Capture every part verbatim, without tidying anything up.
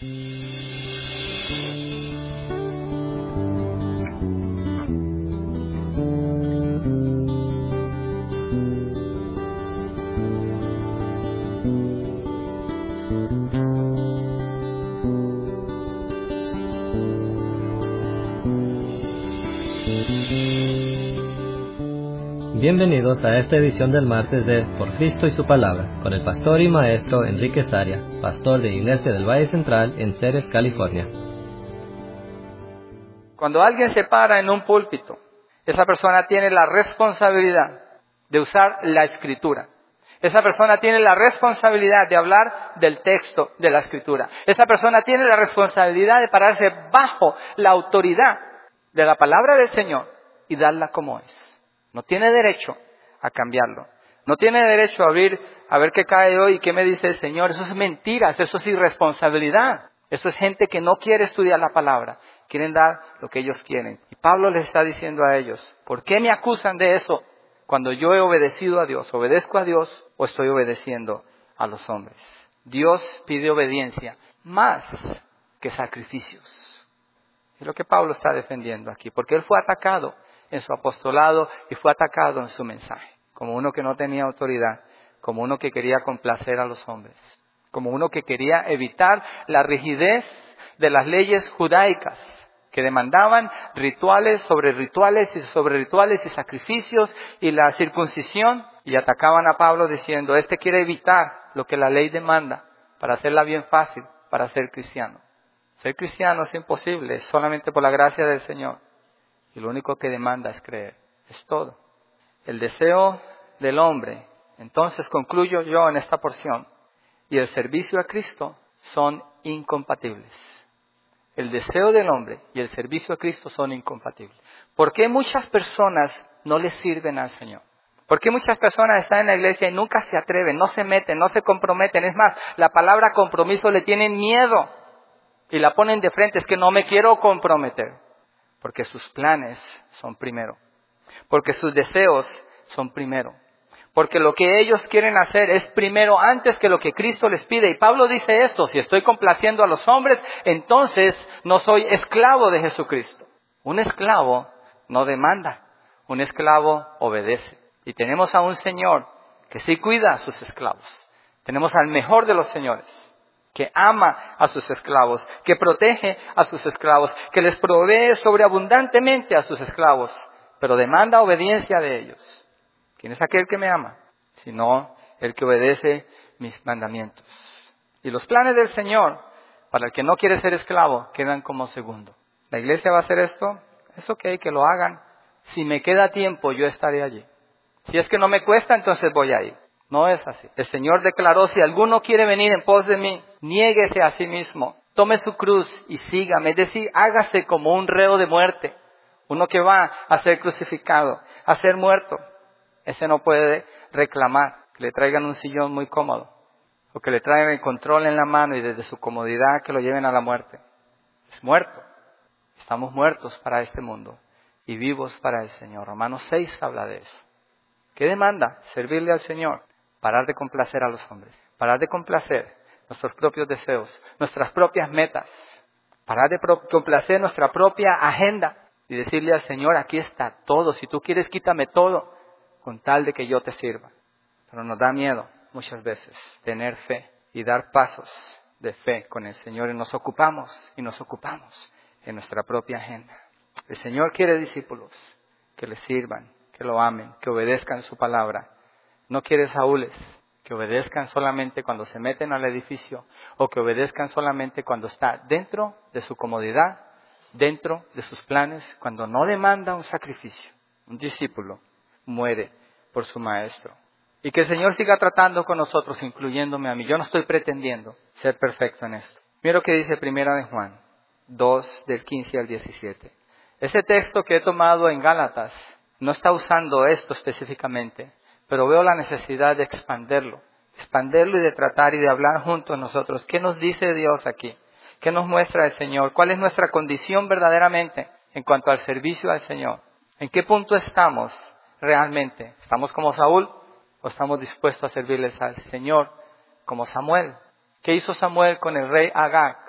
Bienvenidos a esta edición del martes de Por Cristo y su Palabra, con el pastor y maestro Enrique Saria, pastor de Iglesia del Valle Central en Ceres, California. Cuando alguien se para en un púlpito, esa persona tiene la responsabilidad de usar la Escritura. Esa persona tiene la responsabilidad de hablar del texto de la Escritura. Esa persona tiene la responsabilidad de pararse bajo la autoridad de la palabra del Señor y darla como es. No tiene derecho a cambiarlo. No tiene derecho a abrir, a ver qué cae hoy y qué me dice el Señor. Eso es mentiras, eso es irresponsabilidad. Eso es gente que no quiere estudiar la palabra. Quieren dar lo que ellos quieren. Y Pablo les está diciendo a ellos, ¿por qué me acusan de eso cuando yo he obedecido a Dios? ¿Obedezco a Dios o estoy obedeciendo a los hombres? Dios pide obediencia más que sacrificios. Es lo que Pablo está defendiendo aquí, porque él fue atacado en su apostolado y fue atacado en su mensaje, como uno que no tenía autoridad, como uno que quería complacer a los hombres, como uno que quería evitar la rigidez de las leyes judaicas, que demandaban rituales sobre rituales y sobre rituales y sacrificios y la circuncisión, y atacaban a Pablo diciendo, este quiere evitar lo que la ley demanda para hacerla bien fácil, para ser cristiano. Ser cristiano es imposible, es solamente por la gracia del Señor. Y lo único que demanda es creer. Es todo. El deseo del hombre, entonces concluyo yo en esta porción, y el servicio a Cristo son incompatibles. El deseo del hombre y el servicio a Cristo son incompatibles. ¿Por qué muchas personas no le sirven al Señor? ¿Por qué muchas personas están en la iglesia y nunca se atreven, no se meten, no se comprometen? Es más, la palabra compromiso le tienen miedo y la ponen de frente. Es que no me quiero comprometer. Porque sus planes son primero. Porque sus deseos son primero. Porque lo que ellos quieren hacer es primero antes que lo que Cristo les pide. Y Pablo dice esto, si estoy complaciendo a los hombres, entonces no soy esclavo de Jesucristo. Un esclavo no demanda, un esclavo obedece. Y tenemos a un Señor que sí cuida a sus esclavos. Tenemos al mejor de los señores, que ama a sus esclavos, que protege a sus esclavos, que les provee sobreabundantemente a sus esclavos, pero demanda obediencia de ellos. ¿Quién es aquel que me ama? Sino el que obedece mis mandamientos. Y los planes del Señor, para el que no quiere ser esclavo, quedan como segundo. ¿La iglesia va a hacer esto? Es ok, que lo hagan. Si me queda tiempo, yo estaré allí. Si es que no me cuesta, entonces voy a ir. No es así. El Señor declaró, si alguno quiere venir en pos de mí, niéguese a sí mismo, tome su cruz y sígame. Es decir, hágase como un reo de muerte. Uno que va a ser crucificado, a ser muerto. Ese no puede reclamar que le traigan un sillón muy cómodo, o que le traigan el control en la mano y desde su comodidad que lo lleven a la muerte. Es muerto. Estamos muertos para este mundo y vivos para el Señor. Romanos seis habla de eso. ¿Qué demanda? Servirle al Señor. Parar de complacer a los hombres. Parar de complacer nuestros propios deseos, nuestras propias metas. Parar de pro- complacer nuestra propia agenda. Y decirle al Señor, aquí está todo. Si tú quieres, quítame todo. Con tal de que yo te sirva. Pero nos da miedo muchas veces tener fe y dar pasos de fe con el Señor. Y nos ocupamos y nos ocupamos en nuestra propia agenda. El Señor quiere discípulos que le sirvan, que lo amen, que obedezcan su palabra. No quiere saúles que obedezcan solamente cuando se meten al edificio o que obedezcan solamente cuando está dentro de su comodidad, dentro de sus planes, cuando no demanda un sacrificio. Un discípulo muere por su maestro. Y que el Señor siga tratando con nosotros, incluyéndome a mí. Yo no estoy pretendiendo ser perfecto en esto. Mira lo que dice Primera de Juan dos, del quince al diecisiete. Ese texto que he tomado en Gálatas no está usando esto específicamente, pero veo la necesidad de expanderlo, expanderlo y de tratar y de hablar juntos nosotros. ¿Qué nos dice Dios aquí? ¿Qué nos muestra el Señor? ¿Cuál es nuestra condición verdaderamente en cuanto al servicio al Señor? ¿En qué punto estamos realmente? ¿Estamos como Saúl o estamos dispuestos a servirles al Señor como Samuel? ¿Qué hizo Samuel con el rey Agag?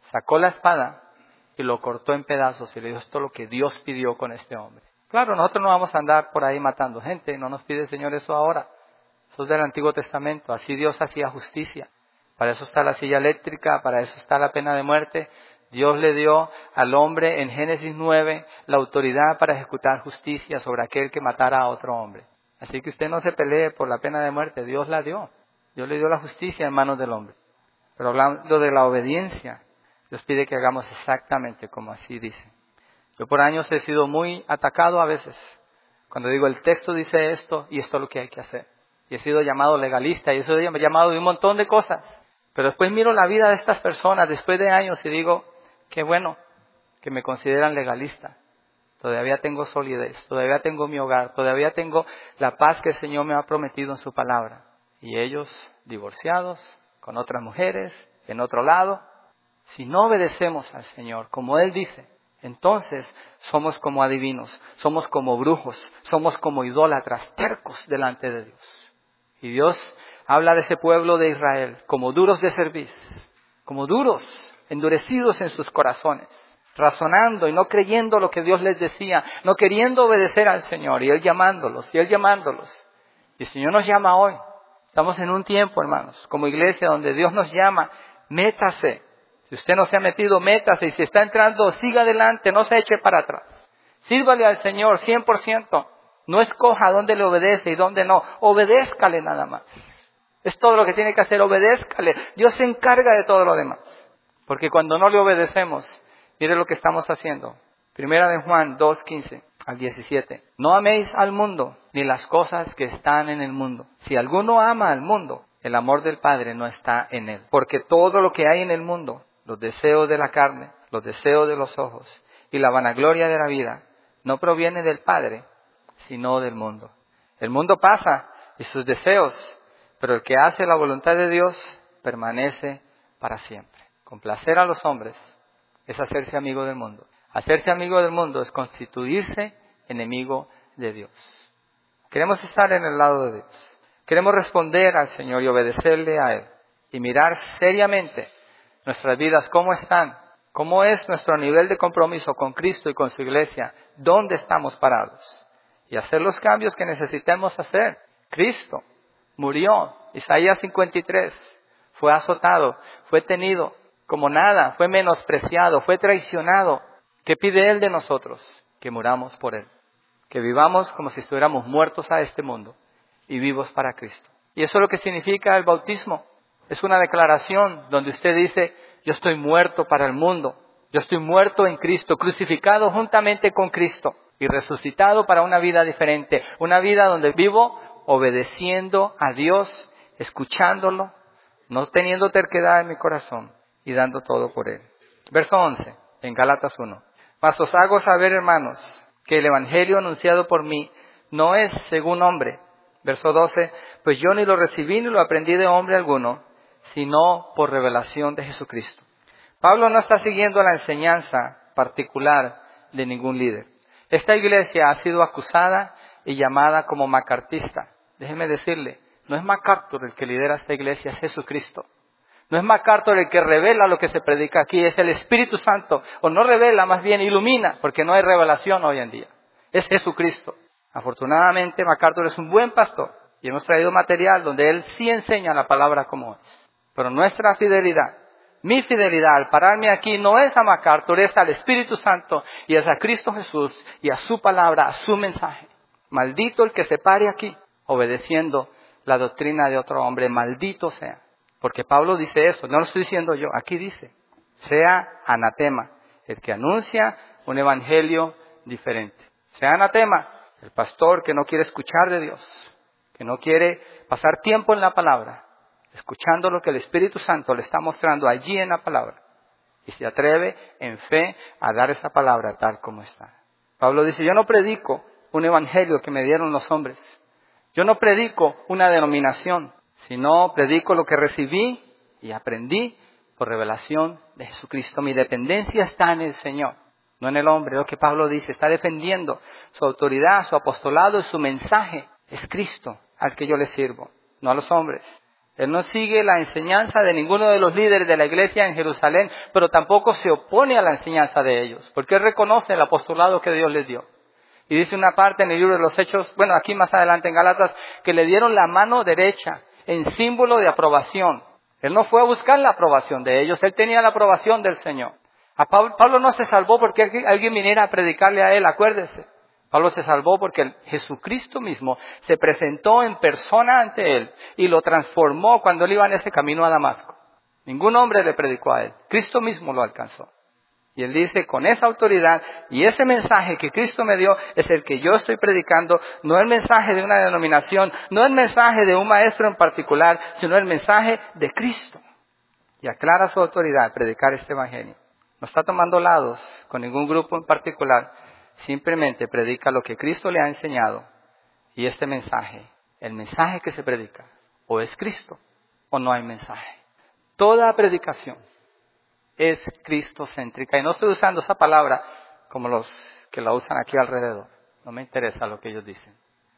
sacó la espada y lo cortó en pedazos y le dijo, esto es lo que Dios pidió con este hombre. Claro, nosotros no vamos a andar por ahí matando gente, no nos pide el Señor eso ahora. Eso es del Antiguo Testamento, así Dios hacía justicia. Para eso está la silla eléctrica, para eso está la pena de muerte. Dios le dio al hombre en Génesis nueve la autoridad para ejecutar justicia sobre aquel que matara a otro hombre. Así que usted no se pelee por la pena de muerte, Dios la dio. Dios le dio la justicia en manos del hombre. Pero hablando de la obediencia, Dios pide que hagamos exactamente como así dice. Yo por años he sido muy atacado a veces. Cuando digo el texto dice esto y esto es lo que hay que hacer. Y he sido llamado legalista y he sido llamado de un montón de cosas. Pero después miro la vida de estas personas después de años y digo, qué bueno que me consideran legalista. Todavía tengo solidez, todavía tengo mi hogar, todavía tengo la paz que el Señor me ha prometido en su palabra. Y ellos divorciados, con otras mujeres, en otro lado. Si no obedecemos al Señor, como Él dice, entonces somos como adivinos, somos como brujos, somos como idólatras, tercos delante de Dios. Y Dios habla de ese pueblo de Israel como duros de cerviz, como duros, endurecidos en sus corazones, razonando y no creyendo lo que Dios les decía, no queriendo obedecer al Señor, y Él llamándolos, y Él llamándolos. Y el Señor nos llama hoy. Estamos en un tiempo, hermanos, como iglesia, donde Dios nos llama, métase. Si usted no se ha metido, métase. Y si está entrando, siga adelante, no se eche para atrás. Sírvale al Señor cien por ciento. No escoja dónde le obedece y dónde no. Obedézcale nada más. Es todo lo que tiene que hacer, obedézcale. Dios se encarga de todo lo demás. Porque cuando no le obedecemos, mire lo que estamos haciendo. Primera de Juan dos, quince al diecisiete. No améis al mundo, ni las cosas que están en el mundo. Si alguno ama al mundo, el amor del Padre no está en él. Porque todo lo que hay en el mundo, los deseos de la carne, los deseos de los ojos y la vanagloria de la vida, no proviene del Padre, sino del mundo. El mundo pasa y sus deseos, pero el que hace la voluntad de Dios permanece para siempre. Complacer a los hombres es hacerse amigo del mundo. Hacerse amigo del mundo es constituirse enemigo de Dios. Queremos estar en el lado de Dios. Queremos responder al Señor y obedecerle a Él. Y mirar seriamente nuestras vidas, cómo están, cómo es nuestro nivel de compromiso con Cristo y con su iglesia, dónde estamos parados. Y hacer los cambios que necesitemos hacer. Cristo murió, Isaías cincuenta y tres, fue azotado, fue tenido como nada, fue menospreciado, fue traicionado. ¿Qué pide Él de nosotros? Que muramos por Él. Que vivamos como si estuviéramos muertos a este mundo y vivos para Cristo. Y eso es lo que significa el bautismo. Es una declaración donde usted dice, yo estoy muerto para el mundo. Yo estoy muerto en Cristo, crucificado juntamente con Cristo y resucitado para una vida diferente. Una vida donde vivo obedeciendo a Dios, escuchándolo, no teniendo terquedad en mi corazón y dando todo por Él. Verso once, en Gálatas uno. Mas os hago saber, hermanos, que el evangelio anunciado por mí no es según hombre. Verso doce, pues yo ni lo recibí ni lo aprendí de hombre alguno, sino por revelación de Jesucristo. Pablo no está siguiendo la enseñanza particular de ningún líder. Esta iglesia ha sido acusada y llamada como macartista. Déjeme decirle, no es MacArthur el que lidera esta iglesia, es Jesucristo. No es MacArthur el que revela lo que se predica aquí, es el Espíritu Santo. O no revela, más bien ilumina, porque no hay revelación hoy en día. Es Jesucristo. Afortunadamente, MacArthur es un buen pastor y hemos traído material donde él sí enseña la palabra como es. Pero nuestra fidelidad, mi fidelidad al pararme aquí no es a MacArthur, es al Espíritu Santo y es a Cristo Jesús y a su palabra, a su mensaje. Maldito el que se pare aquí obedeciendo la doctrina de otro hombre, maldito sea. Porque Pablo dice eso, no lo estoy diciendo yo, aquí dice, sea anatema el que anuncia un evangelio diferente. Sea anatema el pastor que no quiere escuchar de Dios, que no quiere pasar tiempo en la palabra, escuchando lo que el Espíritu Santo le está mostrando allí en la palabra. Y se atreve en fe a dar esa palabra tal como está. Pablo dice, yo no predico un evangelio que me dieron los hombres. Yo no predico una denominación, sino predico lo que recibí y aprendí por revelación de Jesucristo. Mi dependencia está en el Señor, no en el hombre. Lo que Pablo dice, está defendiendo su autoridad, su apostolado y su mensaje. Es Cristo al que yo le sirvo, no a los hombres. Él no sigue la enseñanza de ninguno de los líderes de la iglesia en Jerusalén, pero tampoco se opone a la enseñanza de ellos, porque él reconoce el apostolado que Dios les dio. Y dice una parte en el libro de los Hechos, bueno, aquí más adelante en Gálatas, que le dieron la mano derecha en símbolo de aprobación. Él no fue a buscar la aprobación de ellos, él tenía la aprobación del Señor. A Pablo, Pablo no se salvó porque alguien viniera a predicarle a él, acuérdese. Pablo se salvó porque el Jesucristo mismo se presentó en persona ante él y lo transformó cuando él iba en ese camino a Damasco. Ningún hombre le predicó a él, Cristo mismo lo alcanzó. Y él dice, con esa autoridad y ese mensaje que Cristo me dio es el que yo estoy predicando, no el mensaje de una denominación, no el mensaje de un maestro en particular, sino el mensaje de Cristo. Y aclara su autoridad al predicar este evangelio. No está tomando lados con ningún grupo en particular, simplemente predica lo que Cristo le ha enseñado. Y este mensaje, el mensaje que se predica, o es Cristo o no hay mensaje. Toda predicación es cristocéntrica. Y no estoy usando esa palabra como los que la usan aquí alrededor. No me interesa lo que ellos dicen.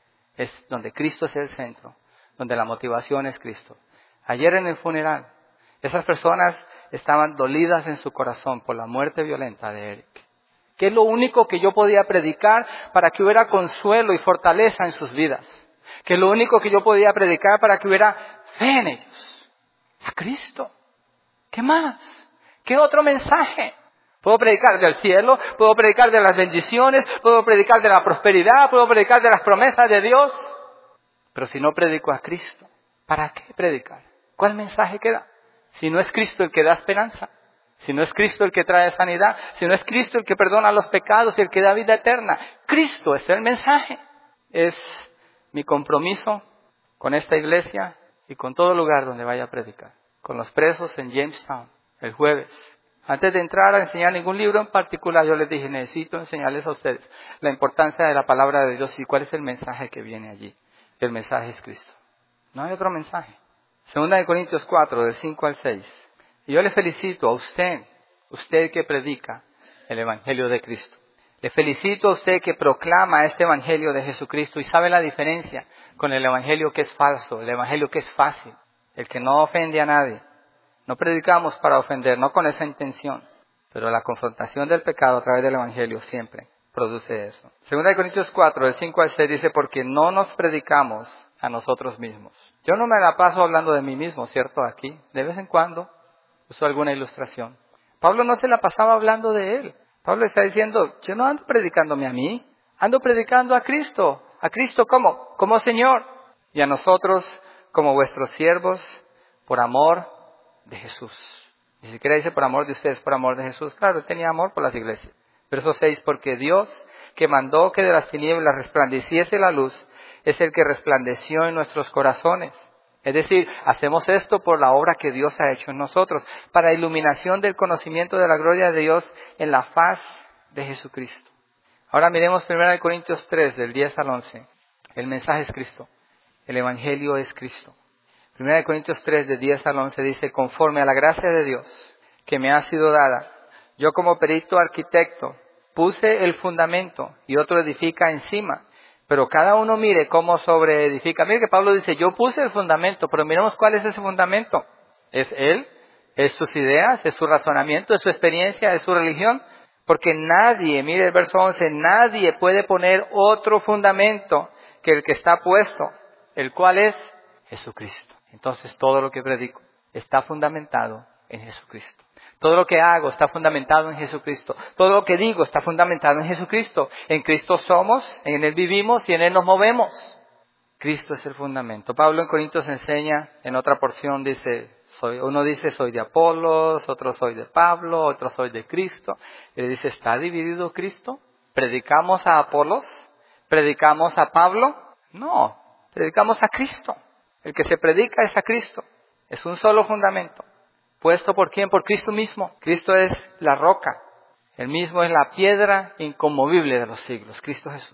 Es donde Cristo es el centro, donde la motivación es Cristo. Ayer en el funeral, esas personas estaban dolidas en su corazón por la muerte violenta de Eric. ¿Qué es lo único que yo podía predicar para que hubiera consuelo y fortaleza en sus vidas? ¿Qué es lo único que yo podía predicar para que hubiera fe en ellos? A Cristo. ¿Qué más? ¿Qué otro mensaje? Puedo predicar del cielo, puedo predicar de las bendiciones, puedo predicar de la prosperidad, puedo predicar de las promesas de Dios. Pero si no predico a Cristo, ¿para qué predicar? ¿Cuál mensaje queda? Si no es Cristo el que da esperanza, si no es Cristo el que trae sanidad, si no es Cristo el que perdona los pecados y el que da vida eterna. Cristo es el mensaje. Es mi compromiso con esta iglesia y con todo lugar donde vaya a predicar. Con los presos en Jamestown, el jueves. Antes de entrar a enseñar ningún libro en particular, yo les dije, necesito enseñarles a ustedes la importancia de la palabra de Dios y cuál es el mensaje que viene allí. El mensaje es Cristo. No hay otro mensaje. Segunda de Corintios cuatro, del cinco al seis. Y yo le felicito a usted, usted que predica el Evangelio de Cristo. Le felicito a usted que proclama este Evangelio de Jesucristo y sabe la diferencia con el Evangelio que es falso, el Evangelio que es fácil, el que no ofende a nadie. No predicamos para ofender, no con esa intención, pero la confrontación del pecado a través del Evangelio siempre produce eso. Segunda de Corintios cuatro, del cinco al seis dice, porque no nos predicamos a nosotros mismos. Yo no me la paso hablando de mí mismo, ¿cierto? Aquí, de vez en cuando, uso alguna ilustración. Pablo no se la pasaba hablando de él. Pablo está diciendo, yo no ando predicándome a mí, ando predicando a Cristo. ¿A Cristo cómo? Como Señor. Y a nosotros como vuestros siervos, por amor de Jesús. Ni siquiera dice por amor de ustedes, por amor de Jesús. Claro, él tenía amor por las iglesias. Verso seis, porque Dios que mandó que de las tinieblas resplandeciese la luz, es el que resplandeció en nuestros corazones. Es decir, hacemos esto por la obra que Dios ha hecho en nosotros, para iluminación del conocimiento de la gloria de Dios en la faz de Jesucristo. Ahora miremos primero de Corintios tres, del diez al once. El mensaje es Cristo. El Evangelio es Cristo. primero de Corintios tres, del diez al once dice, conforme a la gracia de Dios que me ha sido dada, yo como perito arquitecto puse el fundamento y otro edifica encima. Pero cada uno mire cómo sobre edifica. Mire que Pablo dice, yo puse el fundamento, pero miremos cuál es ese fundamento. ¿Es él? ¿Es sus ideas? ¿Es su razonamiento? ¿Es su experiencia? ¿Es su religión? Porque nadie, mire el verso once, nadie puede poner otro fundamento que el que está puesto, el cual es Jesucristo. Entonces todo lo que predico está fundamentado en Jesucristo. Todo lo que hago está fundamentado en Jesucristo. Todo lo que digo está fundamentado en Jesucristo. En Cristo somos, en Él vivimos y en Él nos movemos. Cristo es el fundamento. Pablo en Corintios enseña, en otra porción dice, soy, uno dice soy de Apolos, otro soy de Pablo, otro soy de Cristo. Y le dice, ¿está dividido Cristo? ¿Predicamos a Apolos? ¿Predicamos a Pablo? No, predicamos a Cristo. El que se predica es a Cristo. Es un solo fundamento. ¿Puesto por quién? Por Cristo mismo. Cristo es la roca. Él mismo es la piedra inconmovible de los siglos, Cristo Jesús.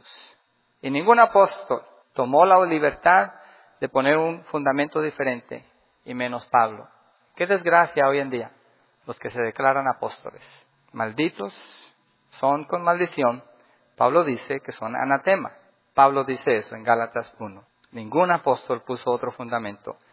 Y ningún apóstol tomó la libertad de poner un fundamento diferente, y menos Pablo. Qué desgracia hoy en día los que se declaran apóstoles. Malditos son con maldición. Pablo dice que son anatema. Pablo dice eso en Gálatas uno. Ningún apóstol puso otro fundamento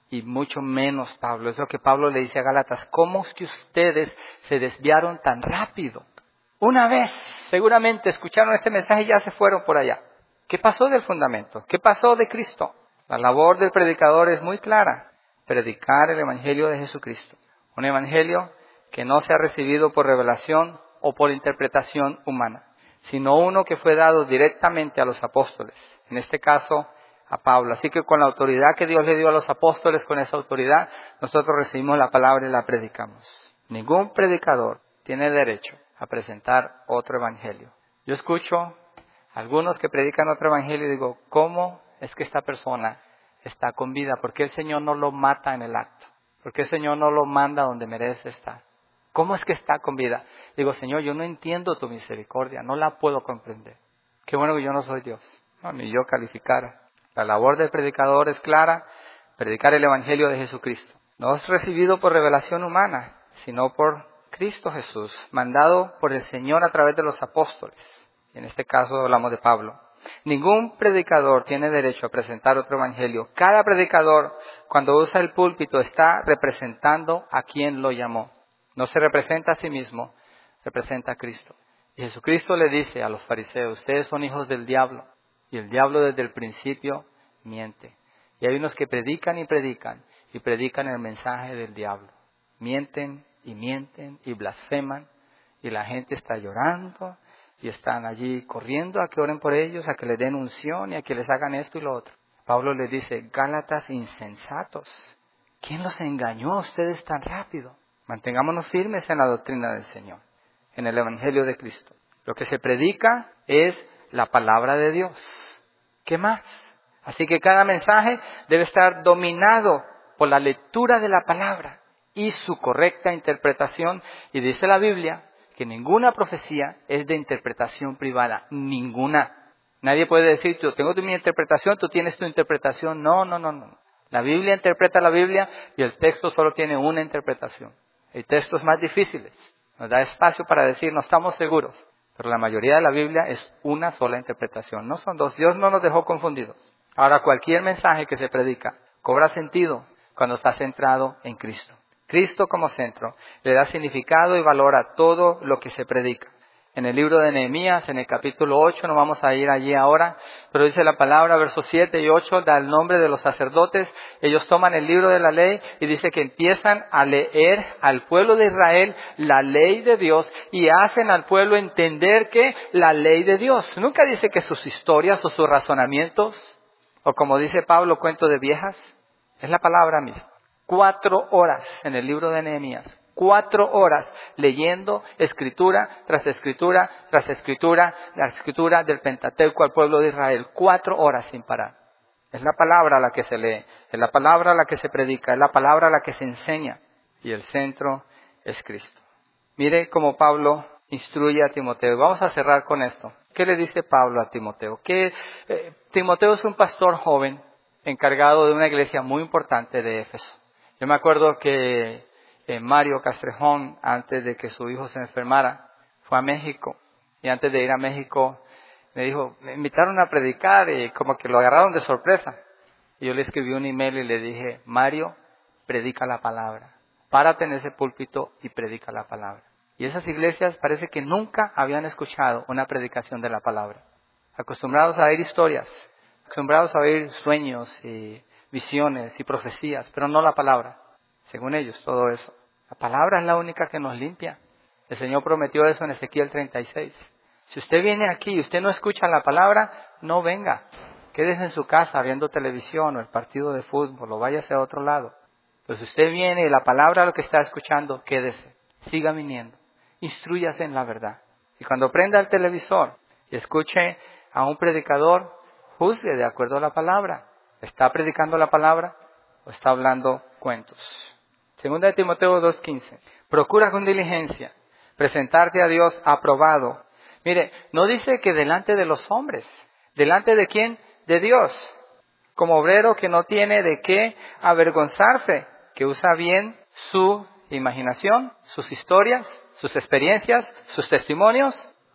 y mucho menos Pablo. Es lo que Pablo le dice a Gálatas. ¿Cómo es que ustedes se desviaron tan rápido? Una vez, seguramente escucharon este mensaje y ya se fueron por allá. ¿Qué pasó del fundamento? ¿Qué pasó de Cristo? La labor del predicador es muy clara. Predicar el Evangelio de Jesucristo. Un Evangelio que no se ha recibido por revelación o por interpretación humana, sino uno que fue dado directamente a los apóstoles. En este caso, a Pablo. Así que con la autoridad que Dios le dio a los apóstoles, con esa autoridad, nosotros recibimos la palabra y la predicamos. Ningún predicador tiene derecho a presentar otro evangelio. Yo escucho a algunos que predican otro evangelio y digo, ¿cómo es que esta persona está con vida? ¿Por qué el Señor no lo mata en el acto? ¿Por qué el Señor no lo manda donde merece estar? ¿Cómo es que está con vida? Digo, Señor, yo no entiendo tu misericordia, no la puedo comprender. Qué bueno que yo no soy Dios, no, ni yo calificara. La labor del predicador es clara, predicar el Evangelio de Jesucristo. No es recibido por revelación humana, sino por Cristo Jesús, mandado por el Señor a través de los apóstoles. En este caso hablamos de Pablo. Ningún predicador tiene derecho a presentar otro evangelio. Cada predicador, cuando usa el púlpito, está representando a quien lo llamó. No se representa a sí mismo, representa a Cristo. Y Jesucristo le dice a los fariseos, ustedes son hijos del diablo. Y el diablo desde el principio miente. Y hay unos que predican y predican, y predican el mensaje del diablo. Mienten y mienten y blasfeman, y la gente está llorando, y están allí corriendo a que oren por ellos, a que les den unción y a que les hagan esto y lo otro. Pablo les dice, Gálatas insensatos, ¿quién los engañó a ustedes tan rápido? Mantengámonos firmes en la doctrina del Señor, en el Evangelio de Cristo. Lo que se predica es la palabra de Dios. ¿Qué más? Así que cada mensaje debe estar dominado por la lectura de la palabra y su correcta interpretación. Y dice la Biblia que ninguna profecía es de interpretación privada, ninguna. Nadie puede decir, yo tengo mi interpretación, tú tienes tu interpretación. No, no, no, no. La Biblia interpreta la Biblia y el texto solo tiene una interpretación. Hay textos más difíciles. Nos da espacio para decir, no estamos seguros. Pero la mayoría de la Biblia es una sola interpretación. No son dos. Dios no nos dejó confundidos. Ahora, cualquier mensaje que se predica cobra sentido cuando está centrado en Cristo. Cristo como centro le da significado y valor a todo lo que se predica. En el libro de Nehemías, en el capítulo ocho, no vamos a ir allí ahora, pero dice la palabra, versos siete y ocho, da el nombre de los sacerdotes. Ellos toman el libro de la ley y dice que empiezan a leer al pueblo de Israel la ley de Dios y hacen al pueblo entender que la ley de Dios. Nunca dice que sus historias o sus razonamientos, o como dice Pablo, cuento de viejas, es la palabra misma. Cuatro horas en el libro de Nehemías. Cuatro horas leyendo escritura tras escritura tras escritura, la escritura del Pentateuco al pueblo de Israel. Cuatro horas sin parar. Es la palabra la que se lee, es la palabra la que se predica, es la palabra la que se enseña. Y el centro es Cristo. Mire cómo Pablo instruye a Timoteo. Vamos a cerrar con esto. ¿Qué le dice Pablo a Timoteo? Que eh, Timoteo es un pastor joven encargado de una iglesia muy importante de Éfeso. Yo me acuerdo que Eh, Mario Castrejón, antes de que su hijo se enfermara, fue a México. Y antes de ir a México, me dijo, me invitaron a predicar y como que lo agarraron de sorpresa. Y yo le escribí un email y le dije, Mario, predica la palabra. Párate en ese púlpito y predica la palabra. Y esas iglesias parece que nunca habían escuchado una predicación de la palabra. Acostumbrados a oír historias, acostumbrados a oír sueños y visiones y profecías, pero no la palabra. Según ellos, todo eso. La palabra es la única que nos limpia. El Señor prometió eso en Ezequiel treinta y seis. Si usted viene aquí y usted no escucha la palabra, no venga. Quédese en su casa viendo televisión o el partido de fútbol o váyase a otro lado. Pero si usted viene y la palabra lo que está escuchando, quédese. Siga viniendo. Instrúyase en la verdad. Y cuando prenda el televisor y escuche a un predicador, juzgue de acuerdo a la palabra. ¿Está predicando la palabra o está hablando cuentos? Segunda de Timoteo dos quince. Procura con diligencia presentarte a Dios aprobado. Mire, no dice que delante de los hombres. ¿Delante de quién? De Dios. Como obrero que no tiene de qué avergonzarse, que usa bien su imaginación, sus historias, sus experiencias, sus testimonios,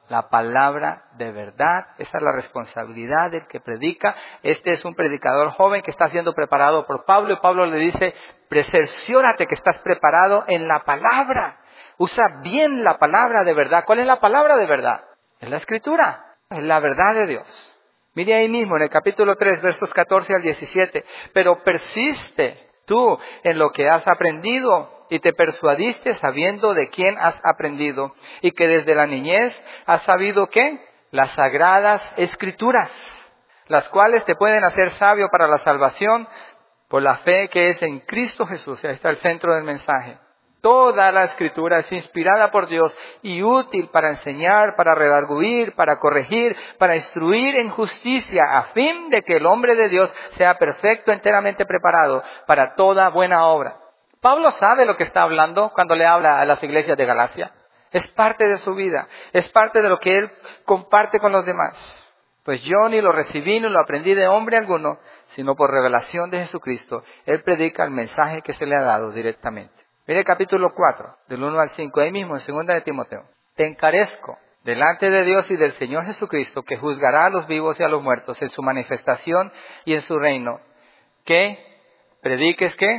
La palabra de verdad, esa es la responsabilidad del que predica. Este es un predicador joven que está siendo preparado por Pablo y Pablo le dice, cerciórate que estás preparado en la palabra. Usa bien la palabra de verdad. ¿Cuál es la palabra de verdad? Es la Escritura, es la verdad de Dios. Mire ahí mismo en el capítulo tres, versos catorce al diecisiete. Pero persiste tú en lo que has aprendido y te persuadiste sabiendo de quién has aprendido y que desde la niñez has sabido ¿qué? Las sagradas escrituras, las cuales te pueden hacer sabio para la salvación por la fe que es en Cristo Jesús. Ahí está el centro del mensaje. Toda la Escritura es inspirada por Dios y útil para enseñar, para redarguir, para corregir, para instruir en justicia, a fin de que el hombre de Dios sea perfecto, enteramente preparado para toda buena obra. Pablo sabe lo que está hablando cuando le habla a las iglesias de Galacia. Es parte de su vida, es parte de lo que él comparte con los demás. Pues yo ni lo recibí ni lo aprendí de hombre alguno, sino por revelación de Jesucristo. Él predica el mensaje que se le ha dado directamente. Mire el capítulo cuatro, del uno al cinco, ahí mismo en segunda de Timoteo. Te encarezco delante de Dios y del Señor Jesucristo, que juzgará a los vivos y a los muertos en su manifestación y en su reino. ¿Qué? ¿Prediques qué?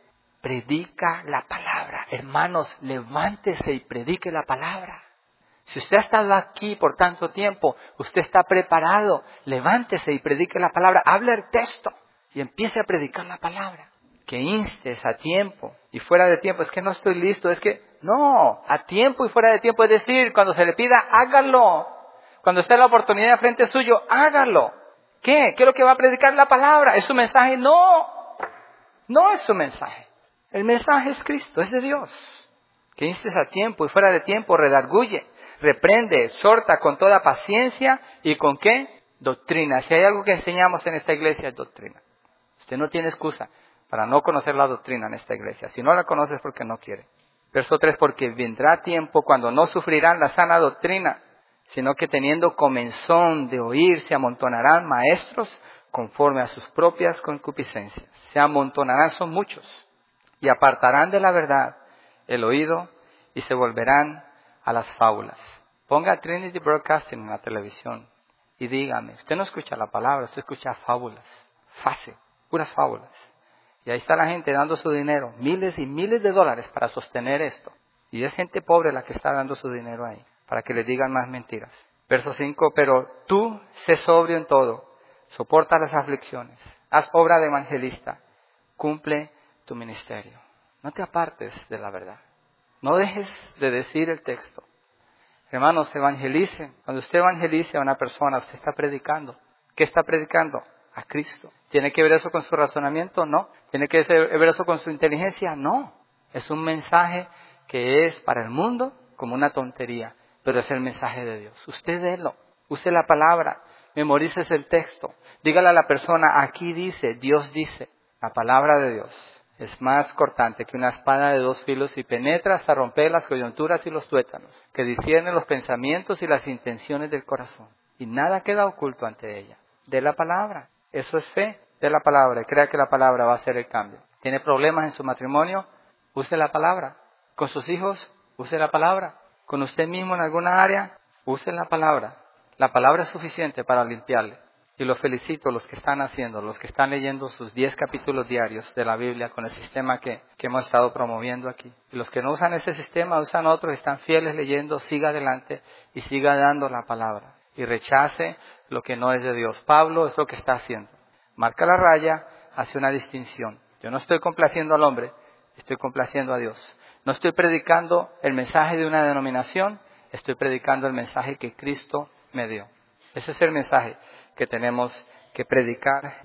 Predica la palabra. Hermanos, levántese y predique la palabra. Si usted ha estado aquí por tanto tiempo, usted está preparado. Levántese y predique la palabra. Hable el texto y empiece a predicar la palabra. Que instes a tiempo y fuera de tiempo. Es que no estoy listo, es que no, a tiempo y fuera de tiempo. Es decir, cuando se le pida, hágalo. Cuando esté la oportunidad frente suyo, hágalo. ¿Qué? ¿Qué es lo que va a predicar la palabra? ¿Es su mensaje? No, no es su mensaje. El mensaje es Cristo, es de Dios. Que instes a tiempo y fuera de tiempo, redarguye, reprende, exhorta con toda paciencia y con ¿qué? Doctrina. Si hay algo que enseñamos en esta iglesia es doctrina. Usted no tiene excusa para no conocer la doctrina en esta iglesia. Si no la conoces porque no quiere. Verso tres, porque vendrá tiempo cuando no sufrirán la sana doctrina, sino que teniendo comezón de oír se amontonarán maestros conforme a sus propias concupiscencias. Se amontonarán, son muchos, y apartarán de la verdad el oído y se volverán a las fábulas. Ponga Trinity Broadcasting en la televisión y dígame, usted no escucha la palabra, usted escucha fábulas, fácil, puras fábulas. Y ahí está la gente dando su dinero, miles y miles de dólares para sostener esto. Y es gente pobre la que está dando su dinero ahí, para que les digan más mentiras. Verso cinco, pero tú sé sobrio en todo, soporta las aflicciones, haz obra de evangelista, cumple tu ministerio. No te apartes de la verdad. No dejes de decir el texto. Hermanos, evangelicen. Cuando usted evangelice a una persona, usted está predicando. ¿Qué está predicando? A Cristo. ¿Tiene que ver eso con su razonamiento? No. ¿Tiene que ver eso con su inteligencia? No. Es un mensaje que es para el mundo como una tontería, pero es el mensaje de Dios. Usted délo. Use la palabra. Memorice el texto. Dígale a la persona, aquí dice, Dios dice. La palabra de Dios es más cortante que una espada de dos filos y penetra hasta romper las coyunturas y los tuétanos, que discierne los pensamientos y las intenciones del corazón. Y nada queda oculto ante ella. De la palabra. Eso es fe de la palabra. Y crea que la palabra va a hacer el cambio. ¿Tiene problemas en su matrimonio? Use la palabra. ¿Con sus hijos? Use la palabra. ¿Con usted mismo en alguna área? Use la palabra. La palabra es suficiente para limpiarle. Y los felicito, los que están haciendo, los que están leyendo sus diez capítulos diarios de la Biblia con el sistema que, que hemos estado promoviendo aquí. Y los que no usan ese sistema, usan otros, están fieles leyendo, siga adelante y siga dando la palabra. Y rechace lo que no es de Dios. Pablo es lo que está haciendo. Marca la raya, hace una distinción. Yo no estoy complaciendo al hombre, estoy complaciendo a Dios. No estoy predicando el mensaje de una denominación, estoy predicando el mensaje que Cristo me dio. Ese es el mensaje que tenemos que predicar.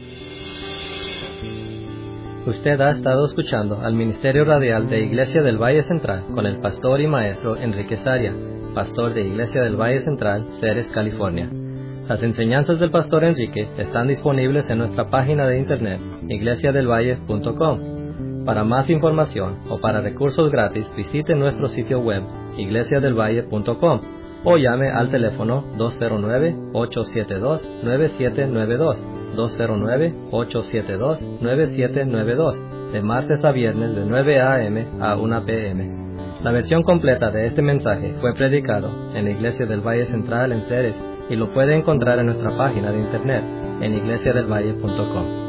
Usted ha estado escuchando al Ministerio Radial de Iglesia del Valle Central con el pastor y maestro Enrique Saria, pastor de Iglesia del Valle Central, Ceres, California. Las enseñanzas del pastor Enrique están disponibles en nuestra página de internet, iglesia del valle punto com. Para más información o para recursos gratis, visite nuestro sitio web, iglesia del valle punto com, o llame al teléfono dos cero nueve, ocho siete dos, nueve siete nueve dos, dos cero nueve, ocho siete dos, nueve siete nueve dos, de martes a viernes de nueve a eme a una pe eme. La versión completa de este mensaje fue predicado en la Iglesia del Valle Central en Ceres y lo puede encontrar en nuestra página de internet en iglesia del valle punto com.